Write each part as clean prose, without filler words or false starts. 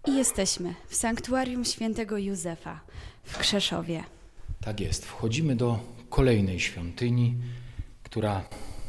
I jesteśmy w sanktuarium świętego Józefa w Krzeszowie. Tak jest. Wchodzimy do kolejnej świątyni, która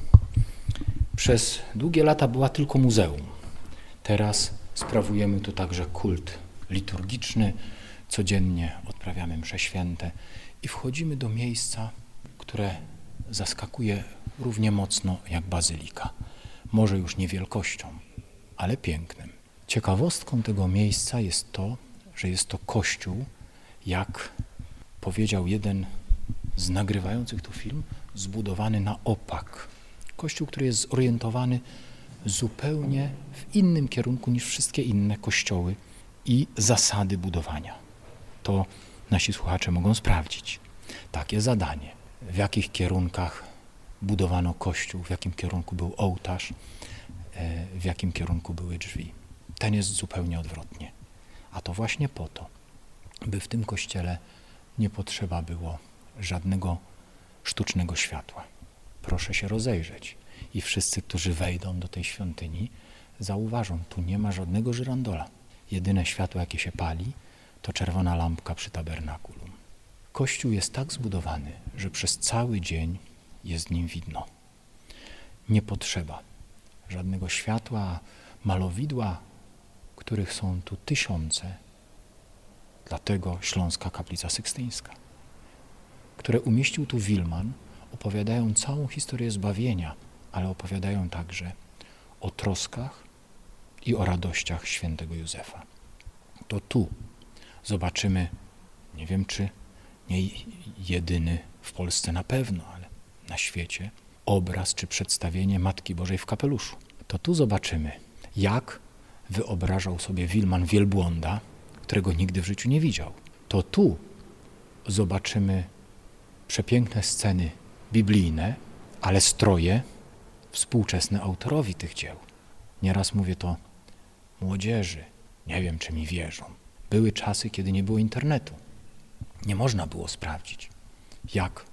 przez długie lata była tylko muzeum. Teraz sprawujemy tu także kult liturgiczny. Codziennie odprawiamy msze święte i wchodzimy do miejsca, które zaskakuje równie mocno jak bazylika. Może już nie wielkością, ale pięknem. Ciekawostką tego miejsca jest to, że jest to kościół, jak powiedział jeden z nagrywających tu film, zbudowany na opak. Kościół, który jest zorientowany zupełnie w innym kierunku niż wszystkie inne kościoły i zasady budowania. To nasi słuchacze mogą sprawdzić. Takie zadanie. W jakich kierunkach budowano kościół, w jakim kierunku był ołtarz, w jakim kierunku były drzwi. Ten jest zupełnie odwrotnie. A to właśnie po to, by w tym kościele nie potrzeba było żadnego sztucznego światła. Proszę się rozejrzeć i wszyscy, którzy wejdą do tej świątyni, zauważą, tu nie ma żadnego żyrandola. Jedyne światło, jakie się pali, to czerwona lampka przy tabernakulum. Kościół jest tak zbudowany, że przez cały dzień jest w nim widno. Nie potrzeba żadnego światła, malowidła, których są tu tysiące. Dlatego Śląska Kaplica Sykstyńska, które umieścił tu Wilman, opowiadają całą historię zbawienia, ale opowiadają także o troskach i o radościach świętego Józefa. To tu zobaczymy, nie wiem czy nie jedyny w Polsce na pewno, ale na świecie, obraz czy przedstawienie Matki Bożej w kapeluszu. To tu zobaczymy, jak wyobrażał sobie Wilman wielbłąda, którego nigdy w życiu nie widział. To tu zobaczymy przepiękne sceny biblijne, ale stroje współczesne autorowi tych dzieł. Nieraz mówię to młodzieży, nie wiem czy mi wierzą. Były czasy, kiedy nie było internetu. Nie można było sprawdzić, jak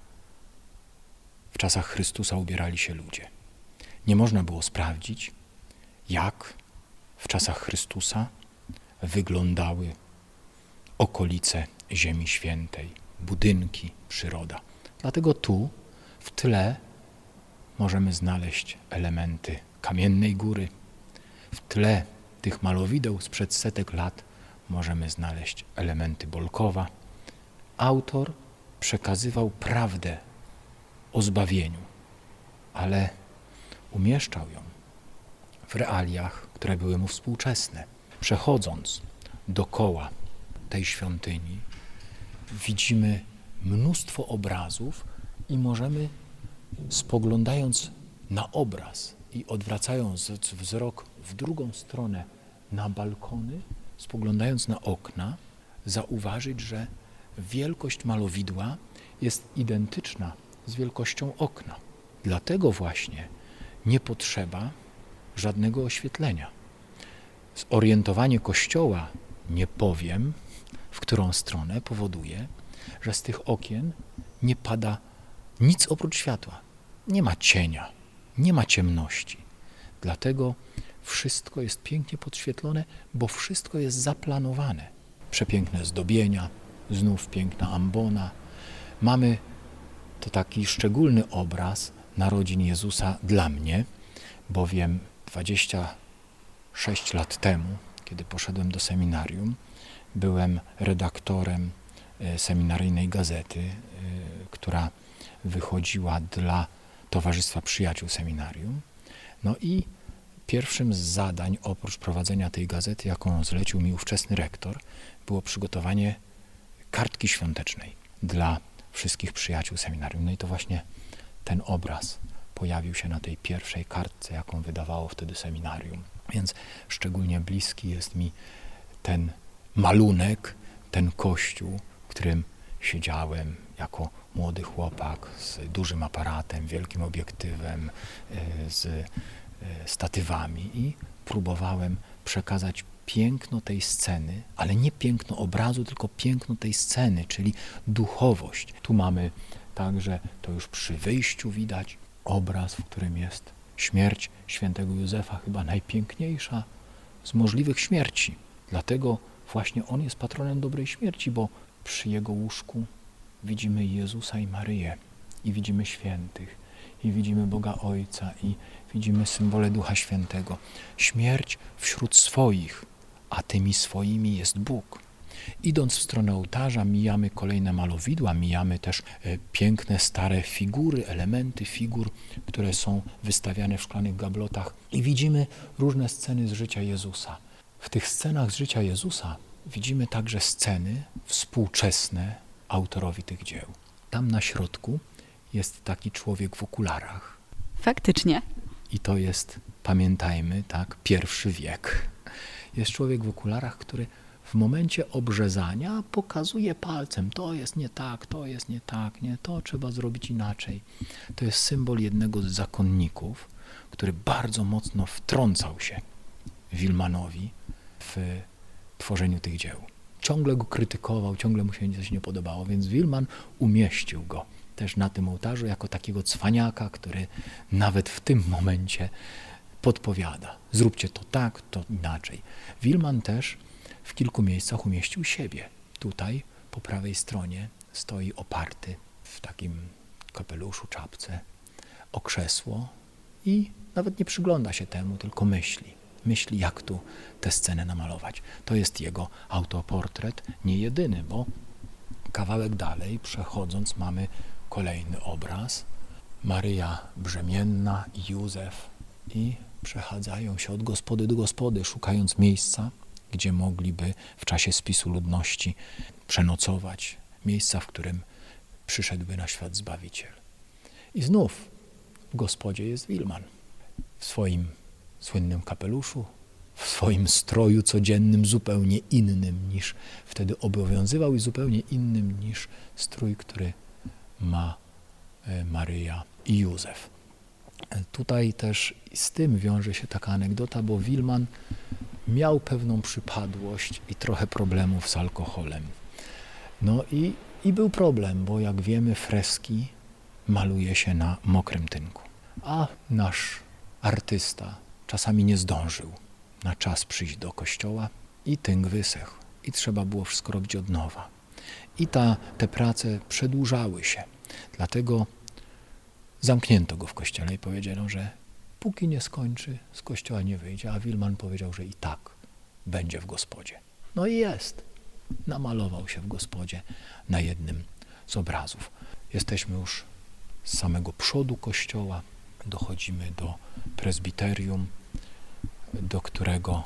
w czasach Chrystusa ubierali się ludzie. Nie można było sprawdzić, jak w czasach Chrystusa wyglądały okolice Ziemi Świętej, budynki, przyroda. Dlatego tu, w tle, możemy znaleźć elementy Kamiennej Góry. W tle tych malowideł sprzed setek lat możemy znaleźć elementy Bolkowa. Autor przekazywał prawdę o zbawieniu, ale umieszczał ją w realiach, które były mu współczesne. Przechodząc dookoła tej świątyni, widzimy mnóstwo obrazów i możemy, spoglądając na obraz i odwracając wzrok w drugą stronę na balkony, spoglądając na okna, zauważyć, że wielkość malowidła jest identyczna z wielkością okna. Dlatego właśnie nie potrzeba żadnego oświetlenia. Zorientowanie Kościoła, nie powiem, w którą stronę, powoduje, że z tych okien nie pada nic oprócz światła. Nie ma cienia, nie ma ciemności. Dlatego wszystko jest pięknie podświetlone, bo wszystko jest zaplanowane. Przepiękne zdobienia, znów piękna ambona. Mamy to taki szczególny obraz narodzin Jezusa dla mnie, bowiem 26 lat temu, kiedy poszedłem do seminarium, byłem redaktorem seminaryjnej gazety, która wychodziła dla Towarzystwa Przyjaciół Seminarium. No i pierwszym z zadań, oprócz prowadzenia tej gazety, jaką zlecił mi ówczesny rektor, było przygotowanie kartki świątecznej dla wszystkich przyjaciół seminarium. No i to właśnie ten obraz pojawił się na tej pierwszej kartce, jaką wydawało wtedy seminarium. Więc szczególnie bliski jest mi ten malunek, ten kościół, w którym siedziałem jako młody chłopak z dużym aparatem, wielkim obiektywem, z statywami i próbowałem przekazać piękno tej sceny, ale nie piękno obrazu, tylko piękno tej sceny, czyli duchowość. Tu mamy także, to już przy wyjściu widać, obraz, w którym jest śmierć świętego Józefa, chyba najpiękniejsza z możliwych śmierci. Dlatego właśnie On jest patronem dobrej śmierci, bo przy Jego łóżku widzimy Jezusa i Maryję i widzimy świętych i widzimy Boga Ojca i widzimy symbole Ducha Świętego. Śmierć wśród swoich, a tymi swoimi jest Bóg. Idąc w stronę ołtarza mijamy kolejne malowidła, mijamy też piękne, stare figury, elementy figur, które są wystawiane w szklanych gablotach i widzimy różne sceny z życia Jezusa. W tych scenach z życia Jezusa widzimy także sceny współczesne autorowi tych dzieł. Tam na środku jest taki człowiek w okularach. Faktycznie. I to jest, pamiętajmy, tak, I wiek. Jest człowiek w okularach, który w momencie obrzezania pokazuje palcem, to jest nie tak, to jest nie tak, nie, to trzeba zrobić inaczej. To jest symbol jednego z zakonników, który bardzo mocno wtrącał się Wilmanowi w tworzeniu tych dzieł. Ciągle go krytykował, ciągle mu się coś nie podobało, więc Wilman umieścił go też na tym ołtarzu jako takiego cwaniaka, który nawet w tym momencie podpowiada. Zróbcie to tak, to inaczej. Wilman też w kilku miejscach umieścił siebie. Tutaj po prawej stronie stoi oparty w takim kapeluszu, czapce o krzesło i nawet nie przygląda się temu, tylko myśli. Myśli, jak tu tę scenę namalować. To jest jego autoportret, nie jedyny, bo kawałek dalej, przechodząc, mamy kolejny obraz. Maryja brzemienna i Józef i przechadzają się od gospody do gospody, szukając miejsca, gdzie mogliby w czasie spisu ludności przenocować, miejsca, w którym przyszedłby na świat Zbawiciel. I znów w gospodzie jest Wilman w swoim słynnym kapeluszu, w swoim stroju codziennym, zupełnie innym niż wtedy obowiązywał i zupełnie innym niż strój, który ma Maryja i Józef. Tutaj też z tym wiąże się taka anegdota, bo Wilman miał pewną przypadłość i trochę problemów z alkoholem. No i był problem, bo jak wiemy, freski maluje się na mokrym tynku. A nasz artysta czasami nie zdążył na czas przyjść do kościoła i tynk wysechł. I trzeba było wszystko robić od nowa. I te prace przedłużały się. Dlatego zamknięto go w kościele i powiedziano, że póki nie skończy, z kościoła nie wyjdzie. A Wilman powiedział, że i tak będzie w gospodzie. No i jest. Namalował się w gospodzie na jednym z obrazów. Jesteśmy już z samego przodu kościoła. Dochodzimy do prezbiterium, do którego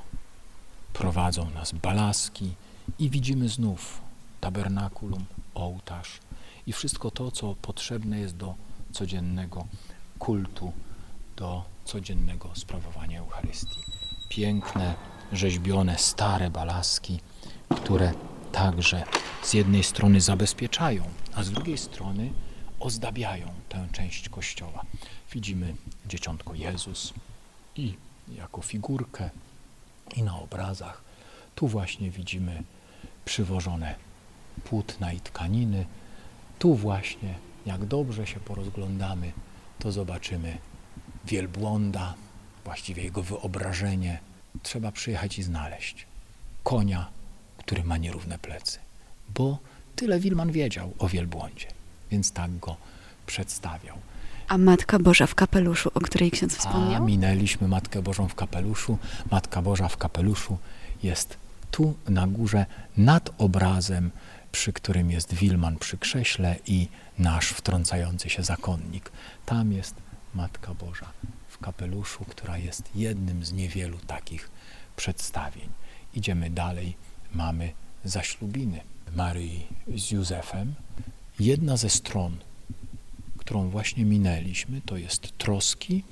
prowadzą nas balaski i widzimy znów tabernakulum, ołtarz i wszystko to, co potrzebne jest do codziennego kultu, do codziennego sprawowania Eucharystii. Piękne, rzeźbione, stare balaski, które także z jednej strony zabezpieczają, a z drugiej strony ozdabiają tę część kościoła. Widzimy Dzieciątko Jezus i jako figurkę i na obrazach. Tu właśnie widzimy przywożone płótna i tkaniny. Tu właśnie, jak dobrze się porozglądamy, to zobaczymy wielbłąda, właściwie jego wyobrażenie. Trzeba przyjechać i znaleźć konia, który ma nierówne plecy, bo tyle Wilman wiedział o wielbłądzie, więc tak go przedstawiał. A Matka Boża w kapeluszu, o której ksiądz wspomniał? Minęliśmy Matkę Bożą w kapeluszu. Matka Boża w kapeluszu jest tu na górze nad obrazem, przy którym jest Wilman przy krześle i nasz wtrącający się zakonnik. Tam jest Matka Boża w kapeluszu, która jest jednym z niewielu takich przedstawień. Idziemy dalej, mamy zaślubiny Maryi z Józefem. Jedna ze stron, którą właśnie minęliśmy, to jest troski,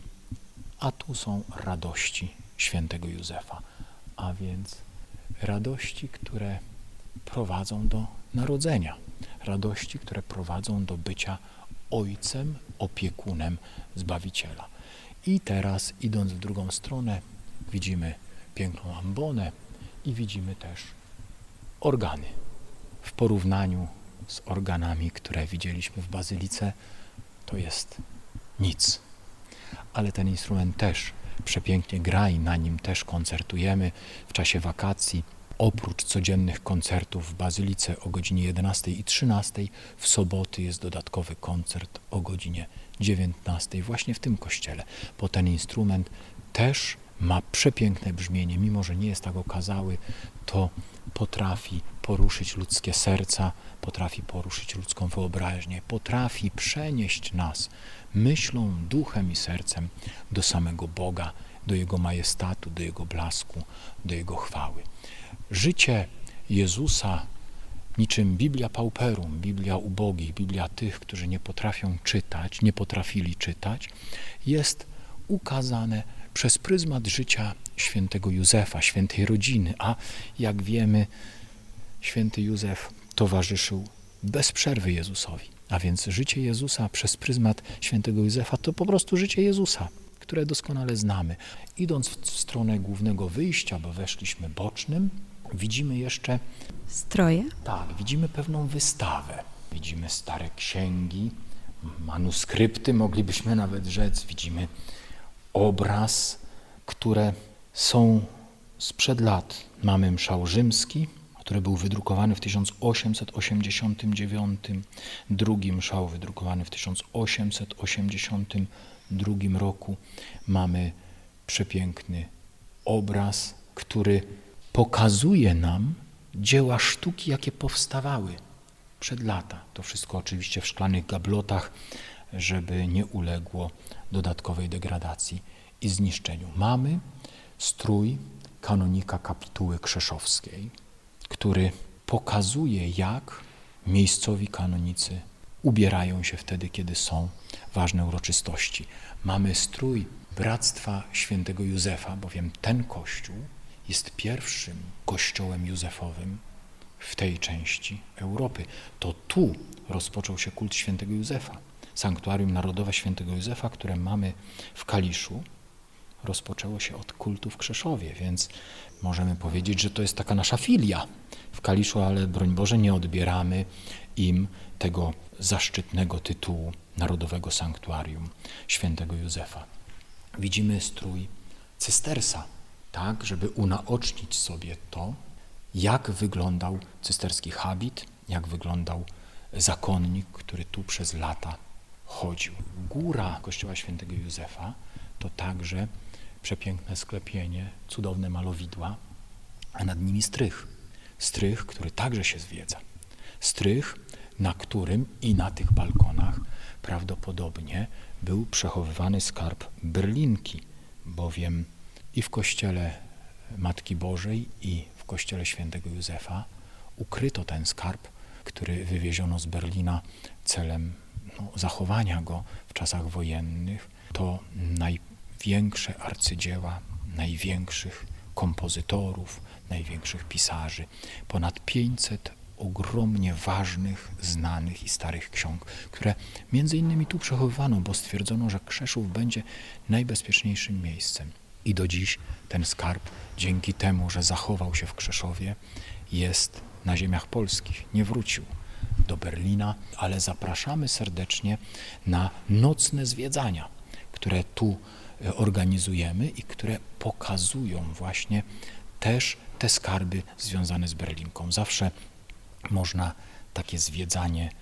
a tu są radości świętego Józefa, a więc radości, które prowadzą do narodzenia, radości, które prowadzą do bycia ojcem, opiekunem Zbawiciela. I teraz, idąc w drugą stronę, widzimy piękną ambonę i widzimy też organy. W porównaniu z organami, które widzieliśmy w bazylice, to jest nic. Ale ten instrument też przepięknie gra i na nim też koncertujemy w czasie wakacji. Oprócz codziennych koncertów w Bazylice o godzinie 11 i 13, w soboty jest dodatkowy koncert o godzinie 19 właśnie w tym kościele, bo ten instrument też ma przepiękne brzmienie, mimo że nie jest tak okazały, to potrafi poruszyć ludzkie serca, potrafi poruszyć ludzką wyobraźnię, potrafi przenieść nas myślą, duchem i sercem do samego Boga, do Jego majestatu, do Jego blasku, do Jego chwały. Życie Jezusa, niczym Biblia pauperum, Biblia ubogich, Biblia tych, którzy nie potrafią czytać, nie potrafili czytać, jest ukazane przez pryzmat życia świętego Józefa, świętej rodziny, a jak wiemy, święty Józef towarzyszył bez przerwy Jezusowi. A więc życie Jezusa przez pryzmat świętego Józefa to po prostu życie Jezusa, które doskonale znamy. Idąc w stronę głównego wyjścia, bo weszliśmy bocznym, widzimy jeszcze Stroje? Tak, widzimy pewną wystawę. Widzimy stare księgi, manuskrypty, moglibyśmy nawet rzec. Widzimy obraz, które są sprzed lat. Mamy mszał rzymski, który był wydrukowany w 1889, drugi mszał wydrukowany w 1882 roku. Mamy przepiękny obraz, który pokazuje nam dzieła sztuki, jakie powstawały przed lata. To wszystko oczywiście w szklanych gablotach, żeby nie uległo dodatkowej degradacji i zniszczeniu. Mamy strój kanonika kapituły krzeszowskiej, który pokazuje, jak miejscowi kanonicy ubierają się wtedy, kiedy są ważne uroczystości. Mamy strój Bractwa Świętego Józefa, bowiem ten kościół jest pierwszym kościołem józefowym w tej części Europy. To tu rozpoczął się kult Świętego Józefa. Sanktuarium Narodowe Świętego Józefa, które mamy w Kaliszu, rozpoczęło się od kultu w Krzeszowie, więc możemy powiedzieć, że to jest taka nasza filia w Kaliszu, ale broń Boże nie odbieramy im tego zaszczytnego tytułu Narodowego Sanktuarium Świętego Józefa. Widzimy strój cystersa, tak, żeby unaocznić sobie to, jak wyglądał cysterski habit, jak wyglądał zakonnik, który tu przez lata chodził. Góra kościoła Świętego Józefa to także przepiękne sklepienie, cudowne malowidła, a nad nimi strych. Strych, który także się zwiedza. Strych, na którym i na tych balkonach prawdopodobnie był przechowywany skarb Berlinki, bowiem i w kościele Matki Bożej, i w kościele Świętego Józefa ukryto ten skarb, który wywieziono z Berlina celem zachowania go w czasach wojennych. To największe arcydzieła największych kompozytorów, największych pisarzy. Ponad 500 ogromnie ważnych, znanych i starych ksiąg, które między innymi tu przechowywano, bo stwierdzono, że Krzeszów będzie najbezpieczniejszym miejscem. I do dziś ten skarb, dzięki temu, że zachował się w Krzeszowie, jest na ziemiach polskich. Nie wrócił do Berlina, ale zapraszamy serdecznie na nocne zwiedzania, które tu organizujemy i które pokazują właśnie też te skarby związane z Berlinką. Zawsze można takie zwiedzanie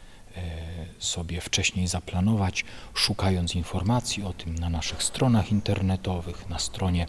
sobie wcześniej zaplanować, szukając informacji o tym na naszych stronach internetowych, na stronie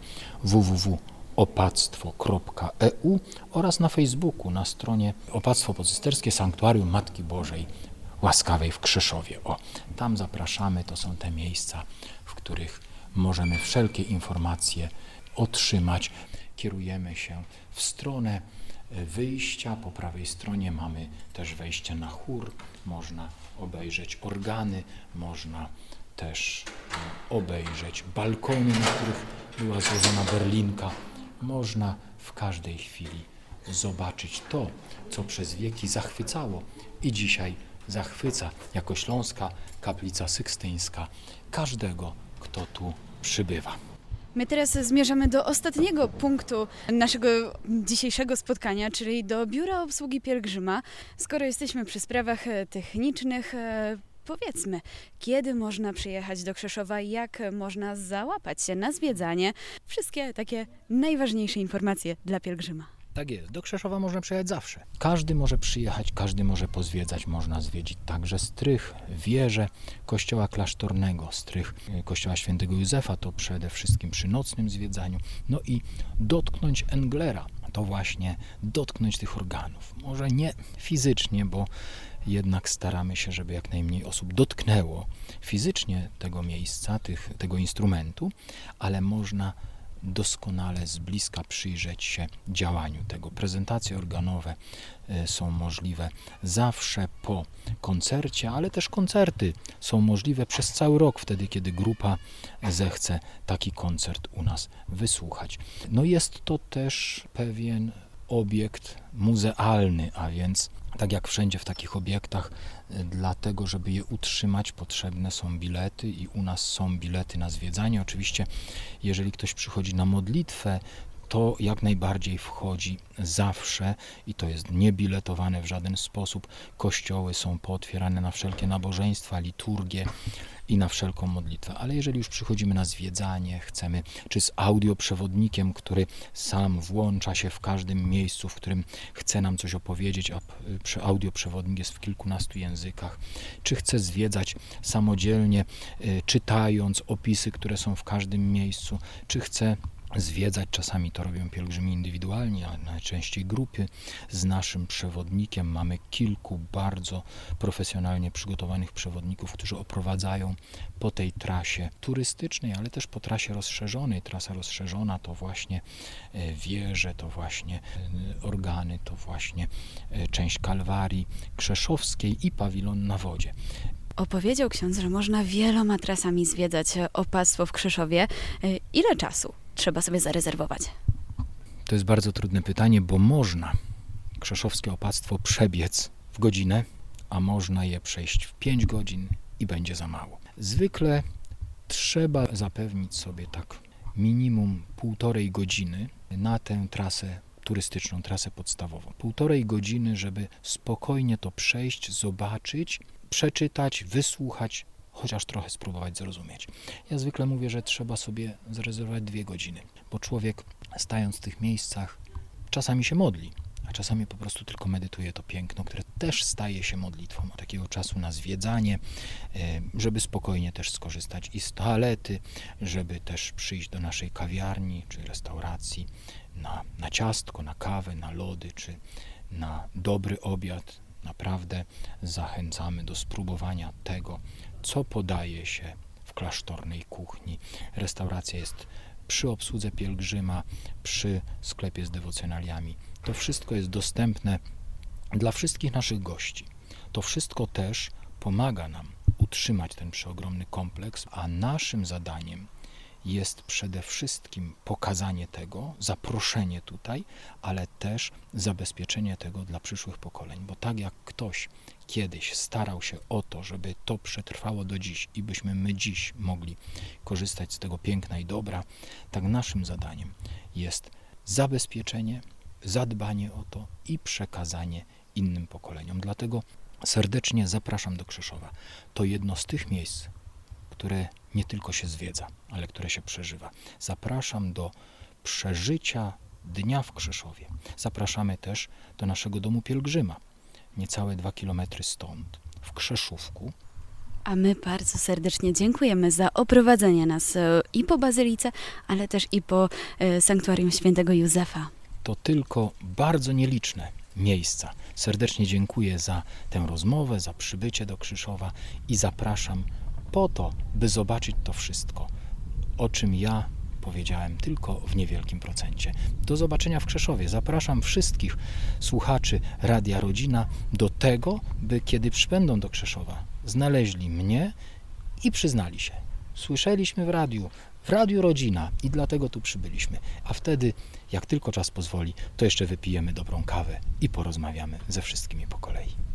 www.opactwo.eu oraz na Facebooku, na stronie Opactwo Pocysterskie Sanktuarium Matki Bożej Łaskawej w Krzeszowie. Tam zapraszamy, to są te miejsca, w których możemy wszelkie informacje otrzymać. Kierujemy się w stronę wyjścia. Po prawej stronie mamy też wejście na chór. Można obejrzeć organy, można też obejrzeć balkony, na których była złożona Berlinka. Można w każdej chwili zobaczyć to, co przez wieki zachwycało i dzisiaj zachwyca jako Śląska Kaplica Sykstyńska każdego, kto tu przybywa. My teraz zmierzamy do ostatniego punktu naszego dzisiejszego spotkania, czyli do Biura Obsługi Pielgrzyma. Skoro jesteśmy przy sprawach technicznych, powiedzmy, kiedy można przyjechać do Krzeszowa, jak można załapać się na zwiedzanie. Wszystkie takie najważniejsze informacje dla pielgrzyma. Tak jest, do Krzeszowa można przyjechać zawsze. Każdy może przyjechać, każdy może pozwiedzać, można zwiedzić także strych, wieżę kościoła klasztornego, strych kościoła świętego Józefa, to przede wszystkim przy nocnym zwiedzaniu. No i dotknąć Englera, to właśnie dotknąć tych organów. Może nie fizycznie, bo jednak staramy się, żeby jak najmniej osób dotknęło fizycznie tego miejsca, tego instrumentu, ale można doskonale z bliska przyjrzeć się działaniu tego. Prezentacje organowe są możliwe zawsze po koncercie, ale też koncerty są możliwe przez cały rok, wtedy kiedy grupa zechce taki koncert u nas wysłuchać. No jest to też pewien obiekt muzealny, a więc tak jak wszędzie w takich obiektach, dlatego żeby je utrzymać potrzebne są bilety i u nas są bilety na zwiedzanie. Oczywiście jeżeli ktoś przychodzi na modlitwę, to jak najbardziej wchodzi zawsze i to jest niebiletowane w żaden sposób. Kościoły są pootwierane na wszelkie nabożeństwa, liturgie i na wszelką modlitwę. Ale jeżeli już przychodzimy na zwiedzanie, chcemy, czy z audioprzewodnikiem, który sam włącza się w każdym miejscu, w którym chce nam coś opowiedzieć, a audioprzewodnik jest w kilkunastu językach, czy chce zwiedzać samodzielnie, czytając opisy, które są w każdym miejscu, czy chce zwiedzać, czasami to robią pielgrzymi indywidualnie, a najczęściej grupy z naszym przewodnikiem. Mamy kilku bardzo profesjonalnie przygotowanych przewodników, którzy oprowadzają po tej trasie turystycznej, ale też po trasie rozszerzonej. Trasa rozszerzona to właśnie wieże, to właśnie organy, to właśnie część Kalwarii Krzeszowskiej i pawilon na wodzie. Opowiedział ksiądz, że można wieloma trasami zwiedzać opactwo w Krzeszowie. Ile czasu trzeba sobie zarezerwować? To jest bardzo trudne pytanie, bo można krzeszowskie opactwo przebiec w godzinę, a można je przejść w 5 godzin i będzie za mało. Zwykle trzeba zapewnić sobie tak minimum 1,5 godziny na tę trasę turystyczną, trasę podstawową. 1,5 godziny, żeby spokojnie to przejść, zobaczyć, przeczytać, wysłuchać, chociaż trochę spróbować zrozumieć. Ja zwykle mówię, że trzeba sobie zarezerwować 2 godziny, bo człowiek stając w tych miejscach czasami się modli, a czasami po prostu tylko medytuje to piękno, które też staje się modlitwą. Ma takiego czasu na zwiedzanie, żeby spokojnie też skorzystać i z toalety, żeby też przyjść do naszej kawiarni czy restauracji na ciastko, na kawę, na lody czy na dobry obiad. Naprawdę zachęcamy do spróbowania tego, co podaje się w klasztornej kuchni. Restauracja jest przy obsłudze pielgrzyma, przy sklepie z dewocjonaliami. To wszystko jest dostępne dla wszystkich naszych gości. To wszystko też pomaga nam utrzymać ten przeogromny kompleks, a naszym zadaniem jest przede wszystkim pokazanie tego, zaproszenie tutaj, ale też zabezpieczenie tego dla przyszłych pokoleń, bo tak jak ktoś kiedyś starał się o to, żeby to przetrwało do dziś i byśmy my dziś mogli korzystać z tego piękna i dobra, tak naszym zadaniem jest zabezpieczenie, zadbanie o to i przekazanie innym pokoleniom. Dlatego serdecznie zapraszam do Krzeszowa. To jedno z tych miejsc, które nie tylko się zwiedza, ale które się przeżywa. Zapraszam do przeżycia dnia w Krzeszowie. Zapraszamy też do naszego domu pielgrzyma, niecałe 2 kilometry stąd, w Krzeszówku. A my bardzo serdecznie dziękujemy za oprowadzenie nas i po Bazylice, ale też i po sanktuarium świętego Józefa. To tylko bardzo nieliczne miejsca. Serdecznie dziękuję za tę rozmowę, za przybycie do Krzeszowa i zapraszam po to, by zobaczyć to wszystko, o czym ja powiedziałem tylko w niewielkim procencie. Do zobaczenia w Krzeszowie. Zapraszam wszystkich słuchaczy Radia Rodzina do tego, by kiedy przybędą do Krzeszowa, znaleźli mnie i przyznali się. Słyszeliśmy w Radiu Rodzina i dlatego tu przybyliśmy. A wtedy, jak tylko czas pozwoli, to jeszcze wypijemy dobrą kawę i porozmawiamy ze wszystkimi po kolei.